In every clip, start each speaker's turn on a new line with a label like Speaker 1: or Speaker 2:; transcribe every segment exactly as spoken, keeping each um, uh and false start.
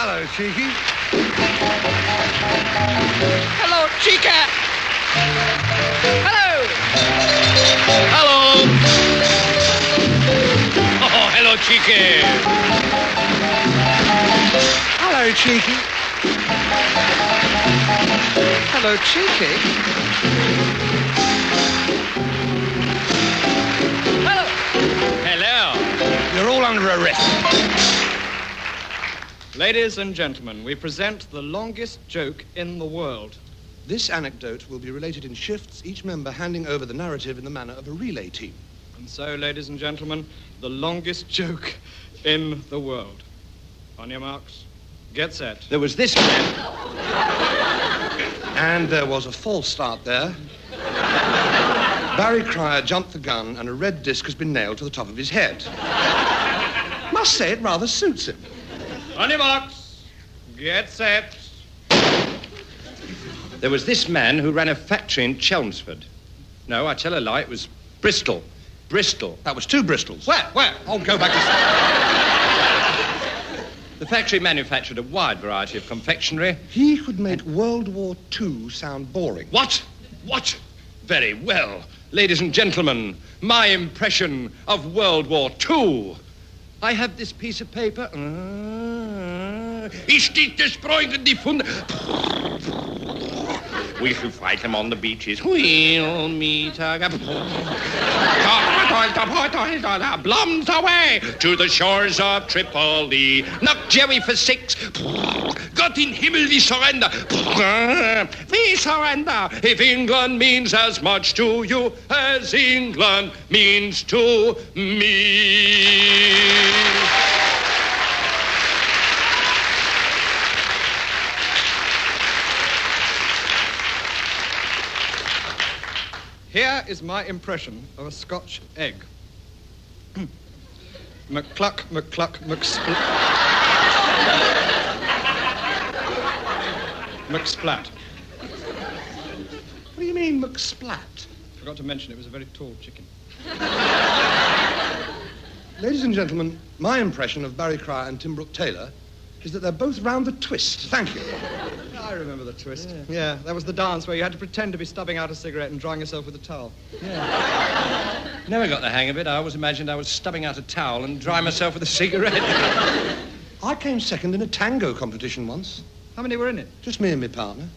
Speaker 1: Hello, Cheeky.
Speaker 2: Hello, Chica. Hello.
Speaker 3: Hello. Oh, hello, Cheeky.
Speaker 1: Hello, Cheeky.
Speaker 2: Hello, Cheeky. Hello.
Speaker 3: Hello.
Speaker 1: You're all under arrest.
Speaker 4: Ladies and gentlemen, we present the longest joke in the world.
Speaker 1: This anecdote will be related in shifts, each member handing over the narrative in the manner of a relay team.
Speaker 4: And so, ladies and gentlemen, the longest joke in the world. On your marks, get set.
Speaker 3: There was this man.
Speaker 1: And there was a false start there. Barry Cryer jumped the gun and a red disc has been nailed to the top of his head. Must say it rather suits him.
Speaker 4: On your marks, get set.
Speaker 3: There was this man who ran a factory in Chelmsford. No, I tell a lie, it was Bristol. Bristol.
Speaker 1: That was two Bristols.
Speaker 3: Where? Where?
Speaker 1: Oh, go back to...
Speaker 3: The factory manufactured a wide variety of confectionery.
Speaker 1: He could make World War Two sound boring.
Speaker 3: What? What? Very well. Ladies and gentlemen, my impression of World War Two. I have this piece of paper. Ah, he steht destroying the fund. We shall fight them on the beaches. We'll meet again. Blums away to the shores of Tripoli. Knock Jerry for six. Gott in Himmel, we surrender. We surrender. If England means as much to you as England means to me.
Speaker 4: Here is my impression of a Scotch egg. McCluck, McCluck, McSplat. McSplat.
Speaker 1: What do you mean, McSplat?
Speaker 4: Forgot to mention it was a very tall chicken.
Speaker 1: Ladies and gentlemen, my impression of Barry Cryer and Tim Brooke Taylor is that they're both round the twist. Thank you.
Speaker 4: I remember the twist. Yeah. yeah, that was the dance where you had to pretend to be stubbing out a cigarette and drying yourself with a towel.
Speaker 3: Yeah. Never got the hang of it. I always imagined I was stubbing out a towel and drying myself with a cigarette.
Speaker 1: I came second in a tango competition once.
Speaker 4: How many were in it?
Speaker 1: Just me and my partner.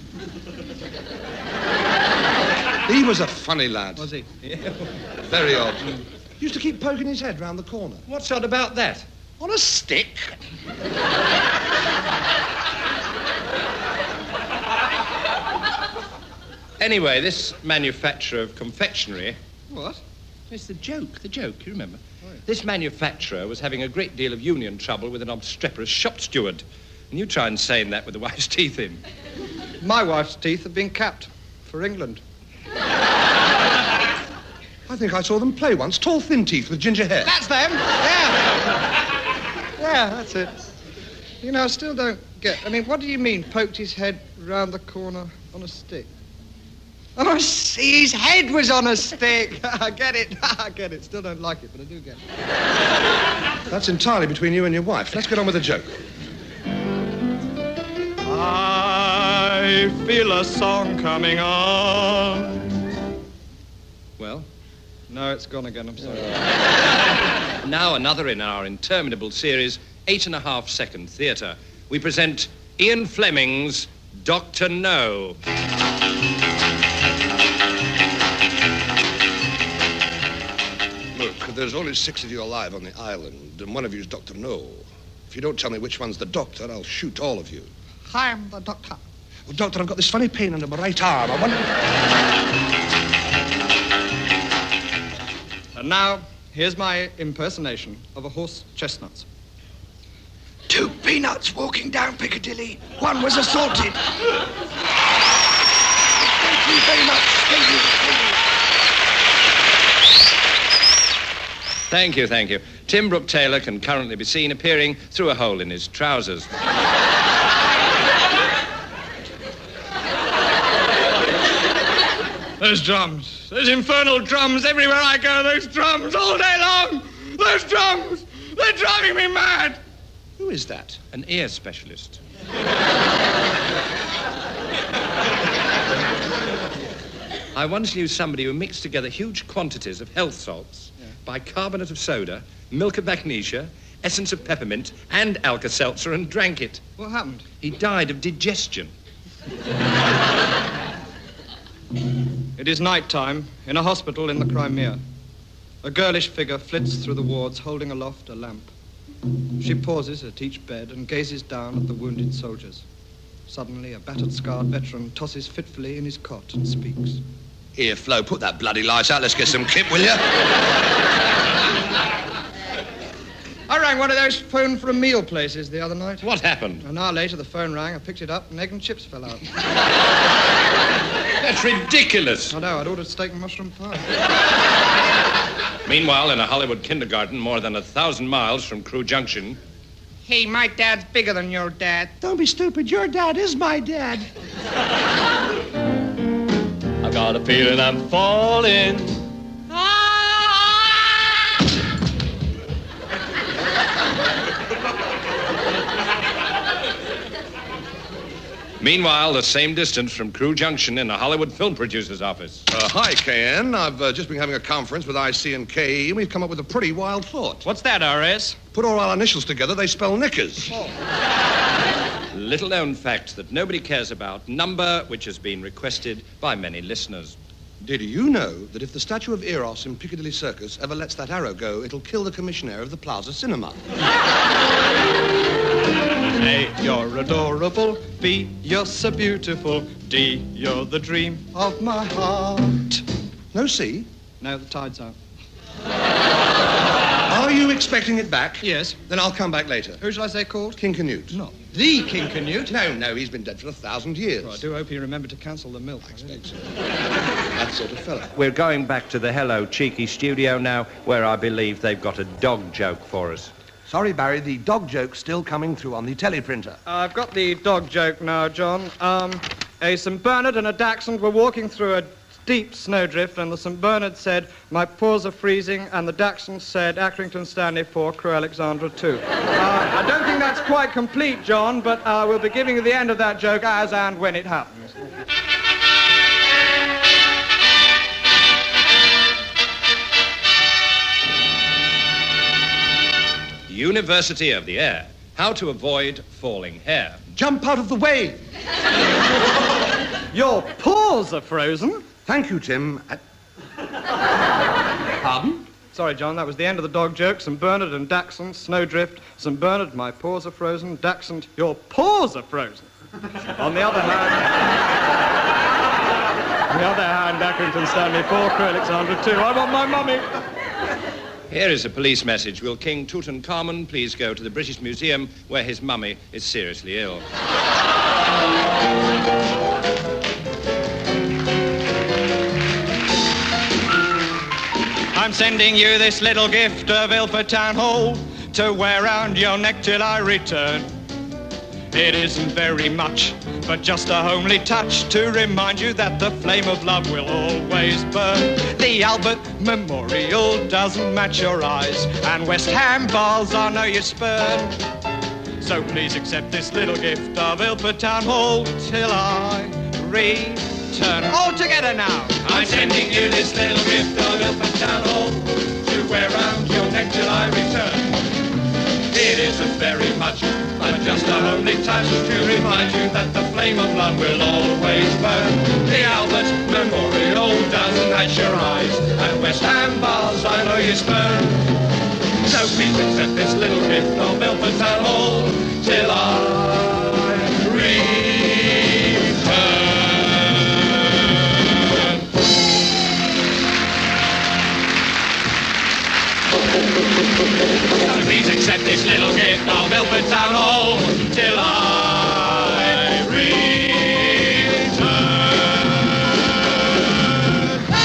Speaker 1: Oh. He was a funny lad.
Speaker 4: Was he? Yeah.
Speaker 1: Very odd. Mm. Used to keep poking his head round the corner.
Speaker 3: What's odd about that?
Speaker 1: On a stick.
Speaker 3: Anyway, this manufacturer of confectionery...
Speaker 4: What?
Speaker 3: It's the joke, the joke, you remember?
Speaker 4: Oh, yeah.
Speaker 3: This manufacturer was having a great deal of union trouble with an obstreperous shop steward. And you try and saying that with the wife's teeth in.
Speaker 4: My wife's teeth have been capped for England.
Speaker 1: I think I saw them play once. Tall, thin teeth with ginger hair.
Speaker 4: That's them! Yeah! Yeah, that's it. You know, I still don't get... I mean, what do you mean, poked his head round the corner on a stick? Oh, see, his head was on a stick. I get it. I get it. Still don't like it, but I do get it.
Speaker 1: That's entirely between you and your wife. Let's get on with the joke.
Speaker 4: I feel a song coming on.
Speaker 3: Well?
Speaker 4: No, it's gone again. I'm sorry.
Speaker 3: Now another in our interminable series, Eight and a Half Second Theatre. We present Ian Fleming's Doctor No.
Speaker 1: Look, there's only six of you alive on the island, and one of you's Doctor No. If you don't tell me which one's the doctor, I'll shoot all of you.
Speaker 4: I'm the doctor.
Speaker 1: Oh, Doctor, I've got this funny pain under my right arm. I wonder...
Speaker 4: And now, here's my impersonation of a horse chestnuts.
Speaker 2: Two peanuts walking down Piccadilly. One was assaulted. Thank you very much. Thank you. Thank you.
Speaker 3: Thank you, thank you. Tim Brooke Taylor can currently be seen appearing through a hole in his trousers.
Speaker 4: Those drums. Those infernal drums. Everywhere I go, those drums all day long. Those drums. They're driving me mad.
Speaker 1: Who is that?
Speaker 3: An ear specialist. I once knew somebody who mixed together huge quantities of health salts, yeah. bicarbonate of soda, milk of magnesia, essence of peppermint, and Alka-Seltzer and drank it.
Speaker 4: What happened?
Speaker 3: He died of digestion.
Speaker 4: It is night time in a hospital in the Crimea. A girlish figure flits through the wards holding aloft a lamp. She pauses at each bed and gazes down at the wounded soldiers. Suddenly, a battered, scarred veteran tosses fitfully in his cot and speaks.
Speaker 1: Here, Flo, put that bloody light out. Let's get some kip, will you?
Speaker 4: I rang one of those phone for a meal places the other night.
Speaker 3: What happened?
Speaker 4: An hour later, the phone rang. I picked it up, and egg and chips fell out.
Speaker 3: That's ridiculous.
Speaker 4: I know. I'd ordered steak and mushroom pie.
Speaker 3: Meanwhile, in a Hollywood kindergarten more than a thousand miles from Crewe Junction...
Speaker 4: Hey, my dad's bigger than your dad.
Speaker 1: Don't be stupid. Your dad is my dad.
Speaker 5: I got a feeling I'm falling.
Speaker 3: Meanwhile, the same distance from Crewe Junction in a Hollywood film producer's office.
Speaker 1: Uh, hi, K N. I've uh, just been having a conference with I C and K E, and we've come up with a pretty wild thought.
Speaker 5: What's that, R S?
Speaker 1: Put all our initials together, they spell knickers.
Speaker 4: Oh.
Speaker 3: Little known fact that nobody cares about, number which has been requested by many listeners.
Speaker 1: Did you know that if the statue of Eros in Piccadilly Circus ever lets that arrow go, it'll kill the commissioner of the Plaza Cinema?
Speaker 4: A, you're adorable. B, you're so beautiful. D, you're the dream of my heart.
Speaker 1: No C?
Speaker 4: No, the tide's out.
Speaker 1: Are you expecting it back?
Speaker 4: Yes.
Speaker 1: Then I'll come back later.
Speaker 4: Who shall I say called?
Speaker 1: King Canute.
Speaker 4: Not the King Canute.
Speaker 1: No, no, he's been dead for a thousand years.
Speaker 4: Well, I do hope he remembered to cancel the milk.
Speaker 1: I expect so. That sort of fella.
Speaker 3: We're going back to the Hello Cheeky studio now, where I believe they've got a dog joke for us.
Speaker 1: Sorry, Barry, the dog joke's still coming through on the teleprinter.
Speaker 4: I've got the dog joke now, John. Um, a Saint Bernard and a Dachshund were walking through a deep snowdrift, and the Saint Bernard said, "My paws are freezing," and the Dachshund said, "Accrington Stanley four, Crewe Alexandra two. Uh, I don't think that's quite complete, John, but uh, we'll be giving you the end of that joke as and when it happens.
Speaker 3: University of the Air. How to avoid falling hair.
Speaker 1: Jump out of the way!
Speaker 4: Your paws are frozen.
Speaker 1: Thank you, Tim. Uh... Pardon?
Speaker 4: Sorry, John, that was the end of the dog joke. Saint Bernard and Dachshund, snowdrift. Saint Bernard, my paws are frozen. Dachshund, your paws are frozen. On the other hand... On the other hand, Accrington Stanley four, Crewe Alexandra two. I want my mummy.
Speaker 3: Here is a police message. Will King Tutankhamun please go to the British Museum where his mummy is seriously ill?
Speaker 6: I'm sending you this little gift of Ilford Town Hall to wear round your neck till I return. It isn't very much, but just a homely touch to remind you that the flame of love will always burn. The Albert Memorial doesn't match your eyes, and West Ham balls I know you spurn. So please accept this little gift of Ilford Town Hall till I return. All together now. I'm sending you this little gift of Ilford Town Hall to wear round your neck till I return. It isn't very much, but just a homely touch to remind you that the flame of love will always burn. The Albert Memorial doesn't match your eyes, and West Ham bars I know you spurn. So please accept this little gift of Ilford Town Hall till I return. So please accept this little gift of Ilford Town Hall till I return.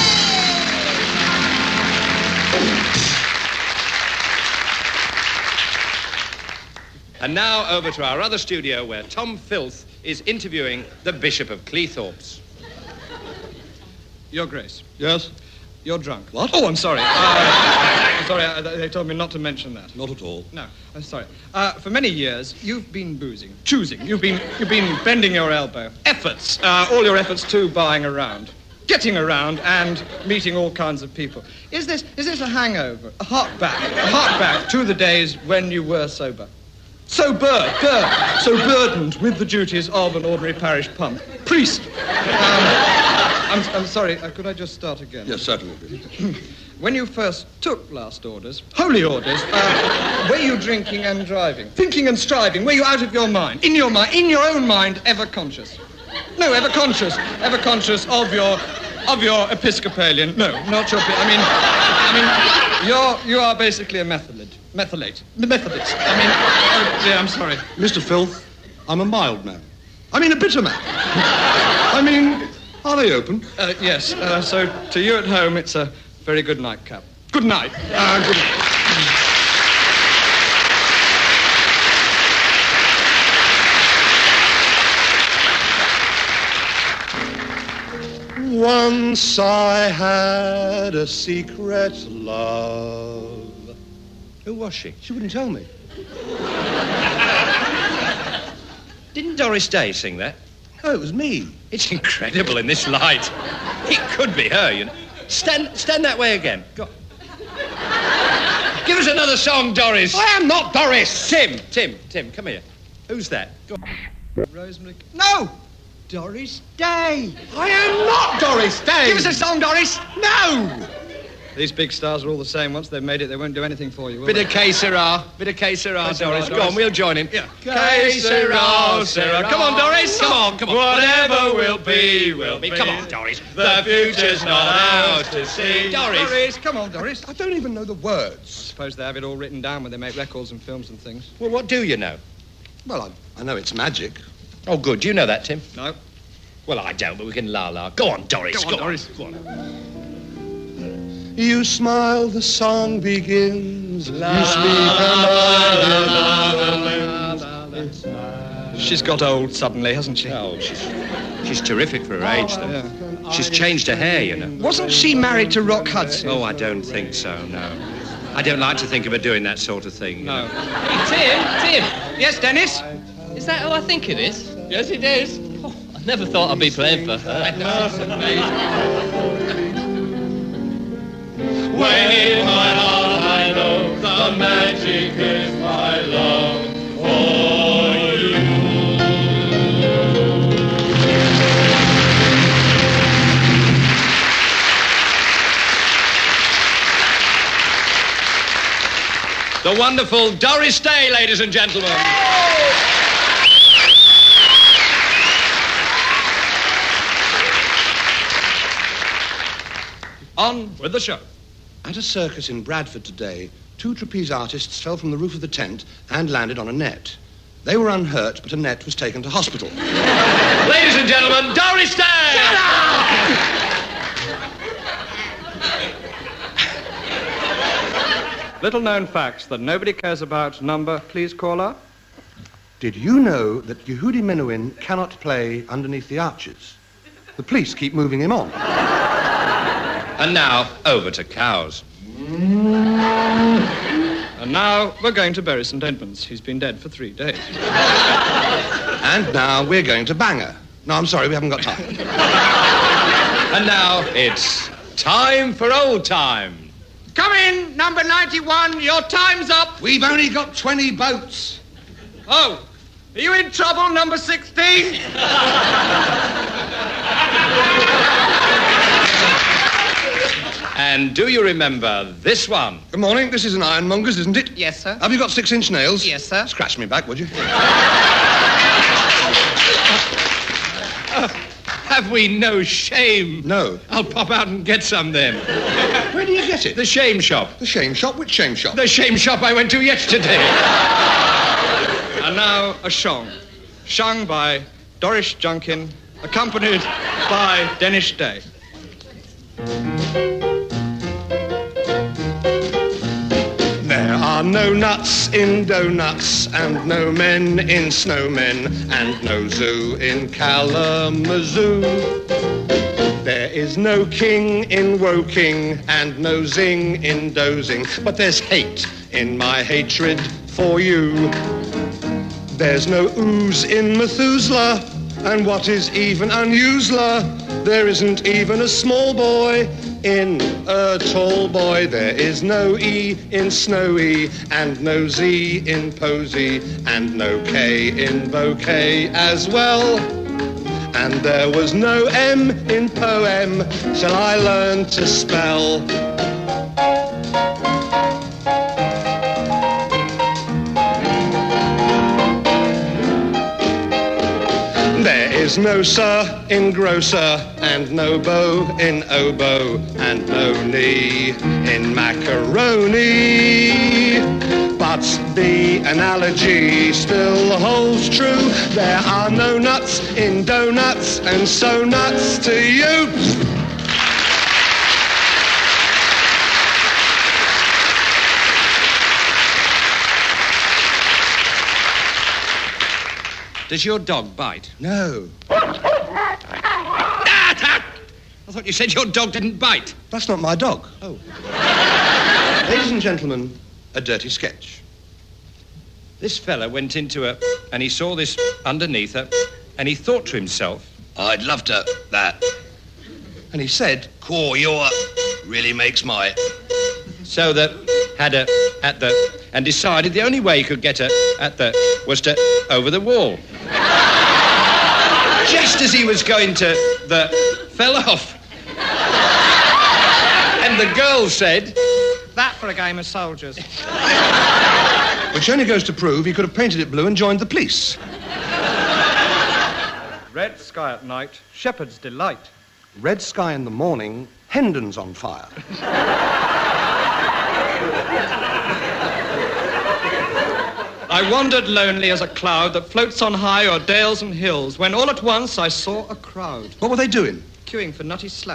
Speaker 3: And now over to our other studio where Tom Filth is interviewing the Bishop of Cleethorpes.
Speaker 4: Your Grace.
Speaker 1: Yes?
Speaker 6: You're drunk.
Speaker 1: What?
Speaker 6: Oh, I'm sorry. Uh, sorry, uh, they told me not to mention that.
Speaker 1: Not at all.
Speaker 6: No, I'm sorry. Uh, for many years, you've been boozing, choosing. You've been, you've been bending your elbow. Efforts, uh, all your efforts to buying around, getting around, and meeting all kinds of people. Is this, is this a hangover, a hark back, a hark back to the days when you were sober? So burdened, burdened, so burdened with the duties of an ordinary parish pump. Priest. Um, I'm, I'm sorry, uh, could I just start again?
Speaker 1: Yes, certainly.
Speaker 6: When you first took last orders, holy orders, uh, were you drinking and driving? Thinking and striving? Were you out of your mind? In your mind, in your own mind, ever conscious? No, ever conscious, ever conscious of your, of your Episcopalian, no, not your, I mean, I mean, you're, you are basically a Methodist, Methodist, Methodist. I mean, oh, yeah, I'm sorry.
Speaker 1: Mister Filth, I'm a mild man. I mean, a bitter man. I mean, are they open?
Speaker 6: Uh, yes, uh, so to you at home, it's a very good nightcap. Good night.
Speaker 1: Uh, good Once I had a secret love.
Speaker 3: Who was she?
Speaker 1: She wouldn't tell me.
Speaker 3: Didn't Doris Day sing that?
Speaker 1: Oh, it was me.
Speaker 3: It's incredible in this light. It could be her, you know. Stand, stand that way again. Go. Give us another song, Doris.
Speaker 1: I am not Doris.
Speaker 3: Tim, Tim, Tim, come here. Who's that? Go.
Speaker 6: Rosemary. No! Doris Day.
Speaker 1: I am not Doris Day.
Speaker 6: Give us a song, Doris.
Speaker 1: No!
Speaker 6: These big stars are all the same. Once they've made it, they won't do anything for you, will
Speaker 3: Bit
Speaker 6: they?
Speaker 3: of que sera, bit of que sera,
Speaker 6: Que sera,
Speaker 3: Doris. Go
Speaker 6: Doris.
Speaker 3: on, we'll join in.
Speaker 6: Yeah.
Speaker 3: Que sera, sera. Come on, Doris. Come on, come on.
Speaker 5: Whatever will be, will be.
Speaker 3: Come on, Doris.
Speaker 5: The future's not ours to see.
Speaker 3: Doris.
Speaker 6: Doris, come on, Doris.
Speaker 1: I don't even know the words.
Speaker 6: I suppose they have it all written down when they make records and films and things.
Speaker 3: Well, what do you know?
Speaker 1: Well, I, I know it's magic.
Speaker 3: Oh, good. You know that, Tim?
Speaker 6: No.
Speaker 3: Well, I don't, but we can la-la. Go on, Doris.
Speaker 6: Go on, Doris.
Speaker 3: Go on.
Speaker 1: You smile, the song begins. You speak, and I
Speaker 6: She's got old suddenly, hasn't she?
Speaker 3: Oh, she's, she's terrific for her age, though.
Speaker 6: Yeah.
Speaker 3: She's changed her hair, you know.
Speaker 6: Wasn't she married to Rock Hudson?
Speaker 3: Oh, I don't think so, no. I don't like to think of her doing that sort of thing. you
Speaker 6: No.
Speaker 3: know.
Speaker 5: Hey, Tim, Tim,
Speaker 6: Yes, Dennis?
Speaker 5: is that who I think it is?
Speaker 6: Yes, it is.
Speaker 5: Oh, I never thought I'd be playing for her.
Speaker 7: When in my heart I know the magic is my love for you.
Speaker 3: The wonderful Doris Day, ladies and gentlemen.
Speaker 6: On with the show.
Speaker 1: At a circus in Bradford today, two trapeze artists fell from the roof of the tent and landed on a net. They were unhurt, but a net was taken to hospital.
Speaker 3: Ladies and gentlemen, Doris Day! Shut up!
Speaker 6: Little known facts that nobody cares about. Number, please, caller.
Speaker 1: Did you know that Yehudi Menuhin cannot play underneath the arches? The police keep moving him on.
Speaker 3: And now, over to cows.
Speaker 6: And now we're going to bury St Edmunds. He's been dead for three days.
Speaker 1: And now we're going to Bangor. No, I'm sorry, we haven't got time.
Speaker 3: And now, it's time for old time.
Speaker 6: Come in, number ninety-one. Your time's up.
Speaker 1: We've only got twenty boats.
Speaker 6: Oh, are you in trouble, number sixteen?
Speaker 3: And do you remember this one?
Speaker 1: Good morning, this is an ironmonger's, isn't it?
Speaker 4: Yes, sir.
Speaker 1: Have you got six-inch nails?
Speaker 4: Yes, sir.
Speaker 1: Scratch me back, would you?
Speaker 3: Have we no shame?
Speaker 1: No.
Speaker 3: I'll pop out and get some then.
Speaker 1: Where do you get it?
Speaker 3: The shame shop.
Speaker 1: The shame shop? Which shame shop?
Speaker 3: The shame shop I went to yesterday.
Speaker 6: And now a song. Sung by Doris Junkin, accompanied by Dennis Day.
Speaker 1: There are no nuts in donuts, and no men in snowmen, and no zoo in Kalamazoo. There is no king in woking and no zing in dozing, but there's hate in my hatred for you. There's no ooze in Methuselah, and what is even unusualer, there isn't even a small boy in a tall boy. There is no E in snowy, and no Z in posy, and no K in bouquet as well. And there was no M in poem till I learned to spell. There is no sir in grocer, and no bow in oboe, and no knee in macaroni. But the analogy still holds true. There are no nuts in donuts, and so nuts to you.
Speaker 3: Does your dog bite?
Speaker 1: No.
Speaker 3: I thought you said your dog didn't bite.
Speaker 1: That's not my dog. Oh. Ladies and gentlemen, a dirty sketch.
Speaker 3: This fella went into a... and he saw this underneath her, and he thought to himself...
Speaker 1: I'd love to, that. And he said, "Core, your really makes my..."
Speaker 3: So that had her at the... and decided the only way he could get her at the... was to over the wall. Just as he was going to... the... fell off. And the girl said...
Speaker 4: That for a game of soldiers.
Speaker 1: Which only goes to prove he could have painted it blue and joined the police.
Speaker 6: Red sky at night, shepherd's delight.
Speaker 1: Red sky in the morning, Hendon's on fire.
Speaker 6: I wandered lonely as a cloud that floats on high o'er dales and hills, when all at once I saw a crowd
Speaker 1: What were they doing?
Speaker 6: queuing for nutty slack.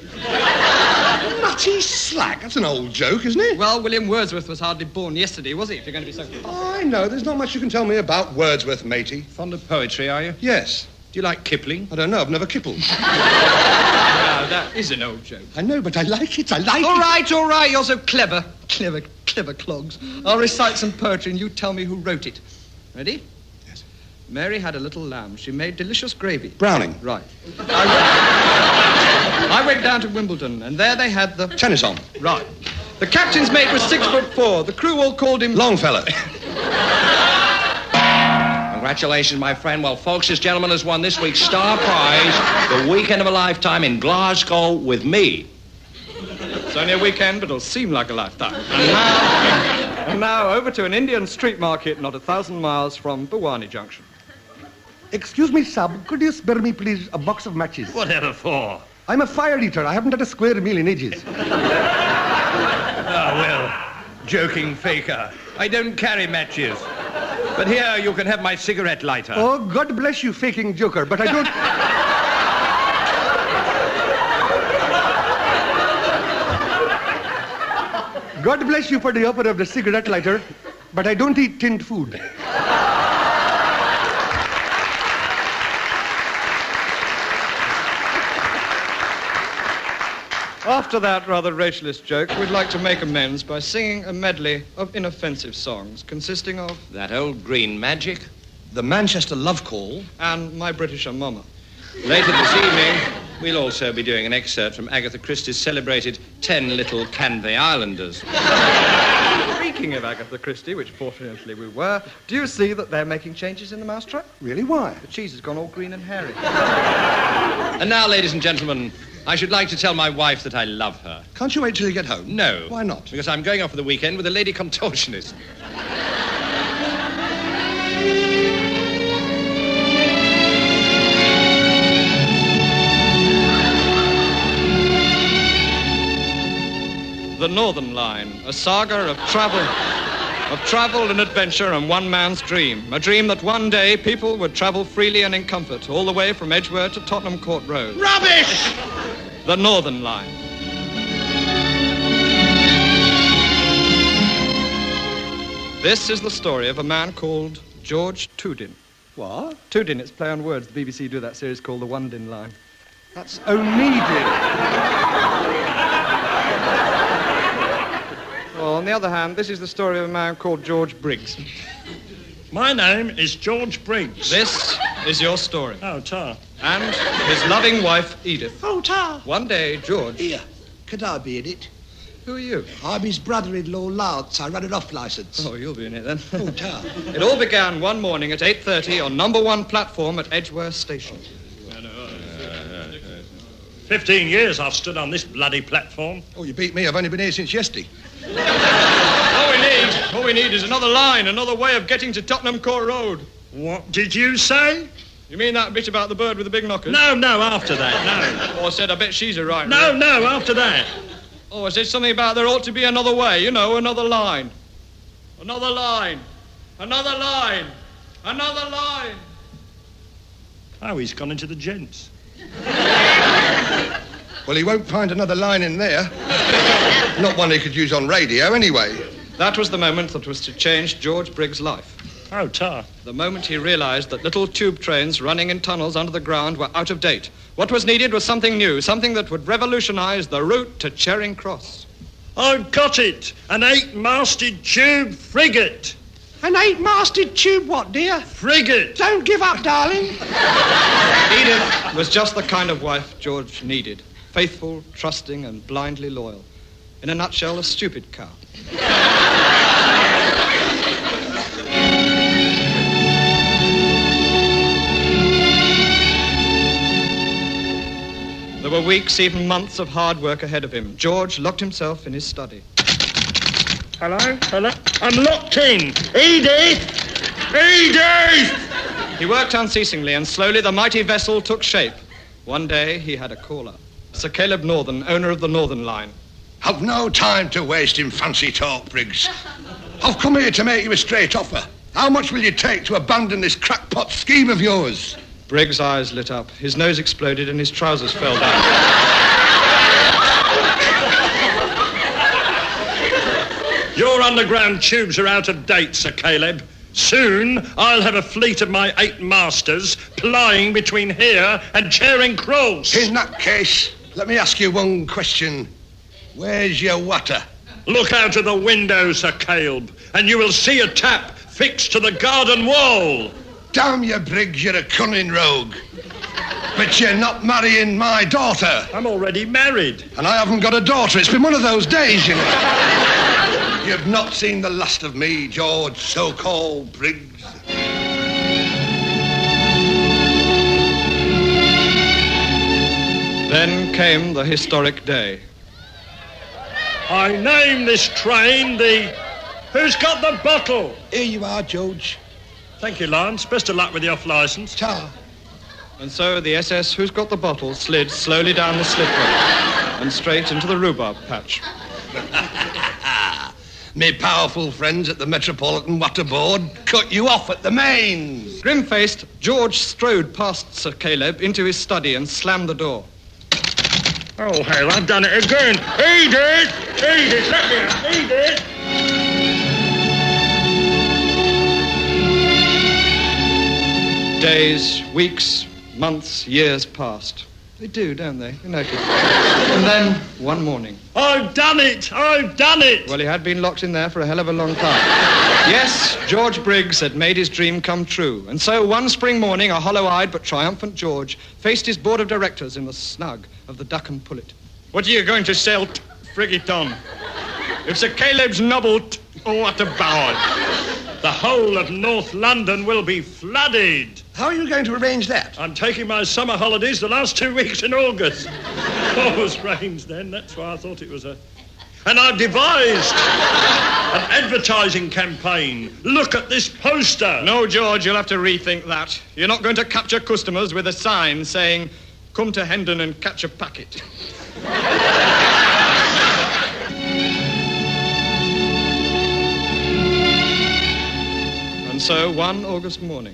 Speaker 1: Nutty slack. That's an old joke, isn't it?
Speaker 4: Well, William Wordsworth was hardly born yesterday, was he, if you're going to be so...
Speaker 1: Oh, I know. There's not much you can tell me about Wordsworth, matey.
Speaker 3: Fond of poetry, are you?
Speaker 1: Yes.
Speaker 3: Do you like Kipling?
Speaker 1: I don't know. I've never kippled.
Speaker 6: Now, that is an old joke.
Speaker 1: I know, but I like it. I like
Speaker 4: All
Speaker 1: it.
Speaker 4: right, all right, you're so clever. Clever, clever clogs. I'll recite some poetry and you tell me who wrote it. Ready?
Speaker 1: Yes.
Speaker 4: Mary had a little lamb. She made delicious gravy.
Speaker 1: Browning.
Speaker 4: Right. I went, I went down to Wimbledon, and there they had the...
Speaker 1: Tennis on.
Speaker 4: Right. The captain's mate was six foot four. The crew all called him...
Speaker 1: Longfellow.
Speaker 3: Congratulations, my friend. Well, folks, this gentleman has won this week's star prize, the weekend of a lifetime in Glasgow with me.
Speaker 6: It's only a weekend, but it'll seem like a lifetime. And now, and now over to an Indian street market not a thousand miles from Bhuwani Junction.
Speaker 8: Excuse me, sub. Could you spare me, please, a box of matches?
Speaker 3: Whatever for?
Speaker 8: I'm a fire eater. I haven't had a square meal in ages.
Speaker 3: Ah, well, joking faker. I don't carry matches. But here, you can have my cigarette lighter.
Speaker 8: Oh, God bless you, faking joker, but I don't... God bless you for the offer of the cigarette lighter, but I don't eat tinned food.
Speaker 6: After that rather racialist joke, we'd like to make amends by singing a medley of inoffensive songs consisting of...
Speaker 3: That old green magic.
Speaker 1: The Manchester Love Call.
Speaker 6: And My Britisher Mama.
Speaker 3: Later this evening, we'll also be doing an excerpt from Agatha Christie's celebrated Ten Little Canvey Islanders.
Speaker 6: Speaking of Agatha Christie, which fortunately we were, do you see that they're making changes in the mousetrap?
Speaker 8: Really? Why?
Speaker 6: The cheese has gone all green and hairy.
Speaker 3: And now, ladies and gentlemen, I should like to tell my wife that I love her.
Speaker 1: Can't you wait till you get home?
Speaker 3: No.
Speaker 1: Why not?
Speaker 3: Because I'm going off for the weekend with a lady contortionist.
Speaker 6: The Northern Line, a saga of travel, of travel and adventure and one man's dream. A dream that one day people would travel freely and in comfort all the way from Edgware to Tottenham Court Road.
Speaker 3: Rubbish!
Speaker 6: The Northern Line. This is the story of a man called George Toodin.
Speaker 8: What?
Speaker 6: Toodin, it's play on words. The B B C do that series called The One Din Line.
Speaker 8: That's oneided.
Speaker 6: Well, on the other hand, this is the story of a man called George Briggs.
Speaker 3: My name is George Briggs.
Speaker 6: This is your story.
Speaker 3: Oh, tar.
Speaker 6: And his loving wife, Edith.
Speaker 2: Oh, tar.
Speaker 6: One day, George...
Speaker 2: Here, could I be in it?
Speaker 6: Who are you?
Speaker 2: I'm his brother-in-law, Lance. I run an off-licence.
Speaker 6: Oh, you'll be in it then.
Speaker 2: Oh, tar.
Speaker 6: It all began one morning at eight thirty on number one platform at Edgeworth Station.
Speaker 3: Fifteen years I've stood on this bloody platform.
Speaker 2: Oh, you beat me. I've only been here since yesterday.
Speaker 6: All we need, all we need is another line, another way of getting to Tottenham Court Road.
Speaker 3: What did you say?
Speaker 6: You mean that bit about the bird with the big knockers?
Speaker 3: No, no, after that, no.
Speaker 6: Oh, I said, I bet she's a right.
Speaker 3: No,
Speaker 6: really.
Speaker 3: no, after that.
Speaker 6: Oh, I said something about there ought to be another way, you know, another line. Another line. Another line. Another line.
Speaker 3: Oh, he's gone into the gents.
Speaker 2: Well, he won't find another line in there. Not one he could use on radio, anyway.
Speaker 6: That was the moment that was to change George Briggs' life.
Speaker 3: Oh, tar.
Speaker 6: The moment he realized that little tube trains running in tunnels under the ground were out of date. What was needed was something new, something that would revolutionize the route to Charing Cross.
Speaker 3: I've got it. An eight-masted tube frigate.
Speaker 2: An eight-masted tube what, dear?
Speaker 3: Frigate.
Speaker 2: Don't give up, darling.
Speaker 6: Edith was just the kind of wife George needed. Faithful, trusting, and blindly loyal. In a nutshell, a stupid cow. There were weeks, even months of hard work ahead of him. George locked himself in his study.
Speaker 3: Hello? Hello? I'm locked in. Edith! Edith!
Speaker 6: He worked unceasingly, and slowly the mighty vessel took shape. One day, he had a caller. Sir Caleb Northern, owner of the Northern Line.
Speaker 2: I've no time to waste in fancy talk, Briggs. I've come here to make you a straight offer. How much will you take to abandon this crackpot scheme of yours?
Speaker 6: Briggs' eyes lit up. His nose exploded and his trousers fell down.
Speaker 3: Your underground tubes are out of date, Sir Caleb. Soon, I'll have a fleet of my eight masters plying between here and Charing Cross.
Speaker 2: In that case, let me ask you one question. Where's your water?
Speaker 3: Look out of the window, Sir Caleb, and you will see a tap fixed to the garden wall.
Speaker 2: Damn you, Briggs, you're a cunning rogue. But you're not marrying my daughter.
Speaker 3: I'm already married.
Speaker 2: And I haven't got a daughter. It's been one of those days, you know. You've not seen the last of me, George, so-called Briggs.
Speaker 6: Then came the historic day.
Speaker 3: I name this train the... Who's got the bottle?
Speaker 2: Here you are, George.
Speaker 3: Thank you, Lance. Best of luck with the off-licence.
Speaker 2: Ta.
Speaker 6: And so the S S Who's Got the Bottle slid slowly down the slipway and straight into the rhubarb patch.
Speaker 2: Me powerful friends at the Metropolitan Water Board cut you off at the mains.
Speaker 6: Grim-faced, George strode past Sir Caleb into his study and slammed the door.
Speaker 3: Oh, hell, I've done it again. Edith! Edith, let me out. Edith!
Speaker 6: Days, weeks, months, years passed. They do, don't they? You notice. And then, one morning...
Speaker 3: I've done it! I've done it!
Speaker 6: Well, he had been locked in there for a hell of a long time. Yes, George Briggs had made his dream come true. And so, one spring morning, a hollow-eyed but triumphant George faced his board of directors in the snug of the Duck and Pullet. What are you going to sell, t- frigate on? If Sir Caleb's nobbled, oh, what about?
Speaker 3: The whole of North London will be flooded.
Speaker 2: How are you going to arrange that?
Speaker 3: I'm taking my summer holidays the last two weeks in August. Always rains then, that's why I thought it was a... And I've devised an advertising campaign. Look at this poster.
Speaker 6: No, George, you'll have to rethink that. You're not going to capture customers with a sign saying, come to Hendon and catch a packet. And so, one August morning...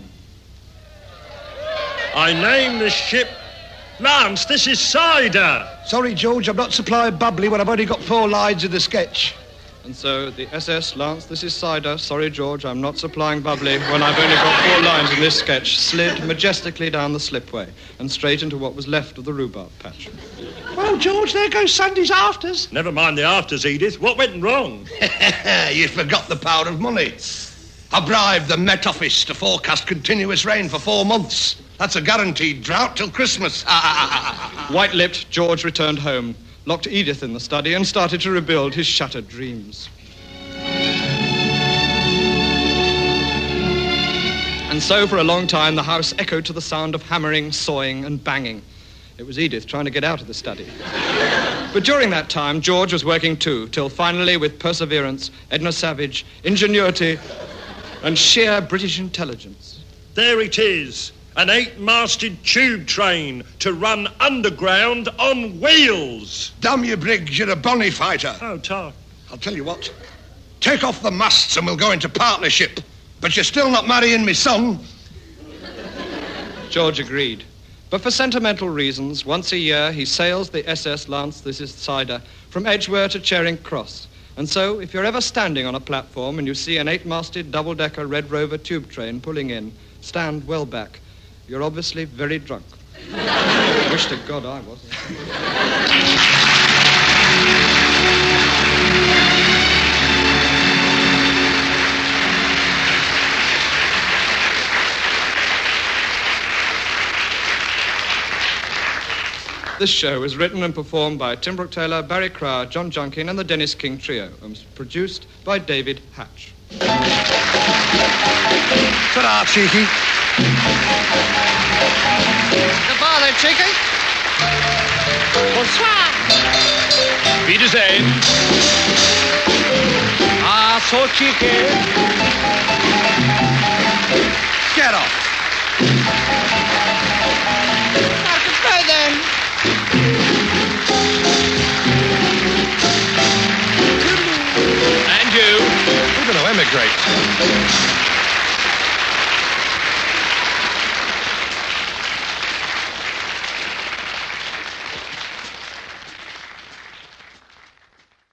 Speaker 3: I name the ship... Lance, this is cider.
Speaker 2: Sorry, George, I've not supplied bubbly when I've only got four lines in the sketch.
Speaker 6: And so the S S Lance, this is cider. Sorry, George, I'm not supplying bubbly when I've only got four lines in this sketch. Slid majestically down the slipway and straight into what was left of the rhubarb patch.
Speaker 3: Well, George, there goes Sunday's afters.
Speaker 9: Never mind the afters, Edith. What went wrong?
Speaker 2: You forgot the power of money. I bribed the Met Office to forecast continuous rain for four months. That's a guaranteed drought till Christmas.
Speaker 6: White-lipped, George returned home, locked Edith in the study, and started to rebuild his shattered dreams. And so, for a long time, the house echoed to the sound of hammering, sawing, and banging. It was Edith trying to get out of the study. But during that time, George was working too, till finally, with perseverance, Edna Savage, ingenuity, and sheer British intelligence.
Speaker 9: There it is. An eight-masted tube train to run underground on wheels.
Speaker 2: Damn you, Briggs, you're a bonny fighter.
Speaker 9: Oh, Tar.
Speaker 2: I'll tell you what. Take off the masts and we'll go into partnership. But you're still not marrying me son.
Speaker 6: George agreed. But for sentimental reasons, once a year he sails the S S Lance, this is cider, from Edgware to Charing Cross. And so, if you're ever standing on a platform and you see an eight-masted double-decker Red Rover tube train pulling in, stand well back. You're obviously very drunk. I wish to God I wasn't. This show was written and performed by Tim Brooke Taylor, Barry Crowder, John Junkin, and the Dennis King Trio, and was produced by David Hatch.
Speaker 2: Ta-ra, cheeky.
Speaker 4: Goodbye then, cheeky.
Speaker 5: Bonsoir.
Speaker 3: Wiedersehen.
Speaker 4: Ah, so cheeky.